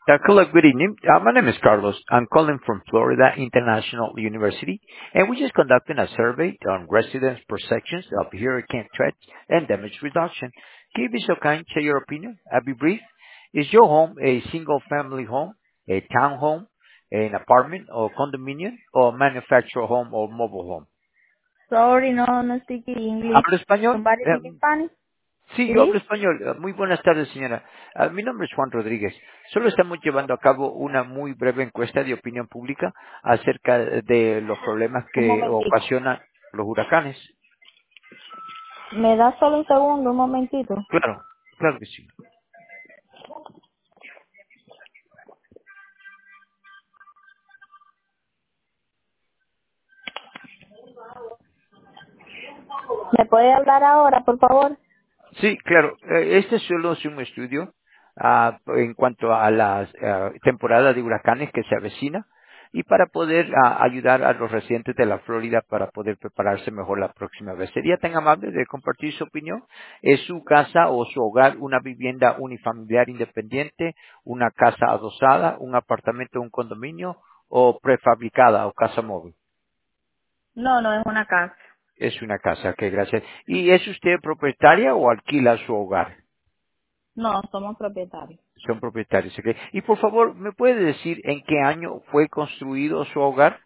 Hello, good evening. My name is Carlos. I'm calling from Florida International University, and we're just conducting a survey on residents' perceptions of hurricane threats and damage reduction. Can you be so kind, share your opinion? I'll be brief. Is your home a single-family home, a townhome, an apartment or condominium, or manufactured home or mobile home? Sorry, no speak English. ¿Habla español? Somebody speak Spanish? Sí, yo hablo Please? español. Muy buenas tardes, señora. Mi nombre es Juan Rodríguez. Solo estamos llevando a cabo una muy breve encuesta de opinión pública acerca de los problemas Un que momentico. ocasionan los huracanes. ¿Me das solo un segundo, un momentito? Claro, claro que sí. ¿Me puede hablar ahora, por favor? Sí, claro. Este solo es un estudio en cuanto a la temporada de huracanes que se avecina y para poder ayudar a los residentes de la Florida para poder prepararse mejor la próxima vez. ¿Sería tan amable de compartir su opinión? ¿Es su casa o su hogar una vivienda unifamiliar independiente, una casa adosada, un apartamento, un condominio o prefabricada o casa móvil? No, no es una casa. Es una casa, ok, gracias. ¿Y es usted propietaria o alquila su hogar? No, somos propietarios. Son propietarios. ¿Ok? Y por favor, ¿me puede decir en qué año fue construido su hogar?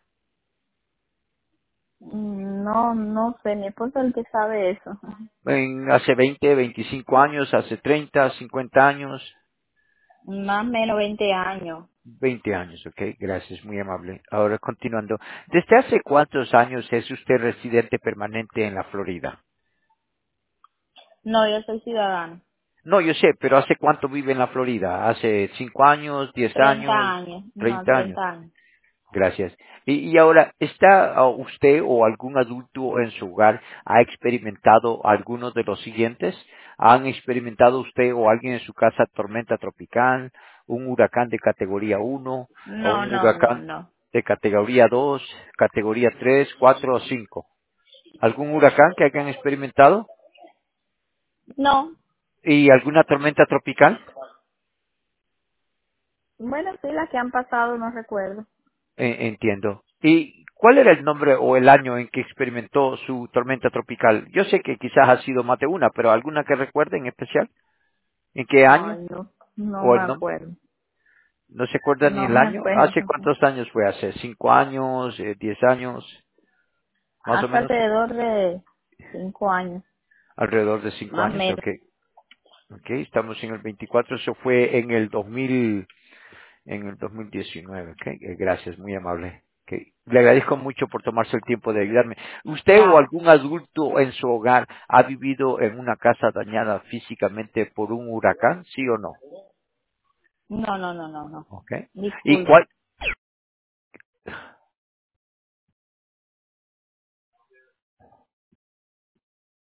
No sé, mi esposo es el que sabe eso. ¿Hace 20, 25 años, hace 30, 50 años? Más o menos 20 años. 20 años, ok, gracias, muy amable. Ahora continuando. ¿Desde hace cuántos años es usted residente permanente en la Florida? No, yo soy ciudadano. No, yo sé, pero ¿hace cuánto vive en la Florida? ¿Hace 5 años, 10 30 años, años. No, 30 años? 30 años. Gracias. Y ahora, ¿está usted o algún adulto en su hogar ha experimentado alguno de los siguientes? ¿Han experimentado usted o alguien en su casa tormenta tropical, un huracán de categoría 1 o No, un no, no, huracán no. de categoría 2, categoría 3, 4 o 5? ¿Algún huracán que hayan experimentado? No. ¿Y alguna tormenta tropical? Bueno, sí, las que han pasado no recuerdo. Entiendo. ¿Y cuál era el nombre o el año en que experimentó su tormenta tropical? Yo sé que quizás ha sido más de una, pero ¿alguna que recuerde en especial? ¿En qué año Ay, no, no o me el nombre? acuerdo. ¿No se acuerda ni No el me año? ¿Hace acuerdo. cuántos años fue? ¿Hace 5 años, 10 años? Más o Hace menos alrededor de 5 años, alrededor de cinco más o años. menos. Ok. Ok, estamos en el 24. Eso fue en el 2000. En el 2019, ¿ok? Gracias, muy amable. Ok. Le agradezco mucho por tomarse el tiempo de ayudarme. ¿Usted o Gracias. algún adulto en su hogar ha vivido en una casa dañada físicamente por un huracán, sí o no? No, no, no, no, no. ¿Ok? ¿Y Disculpe.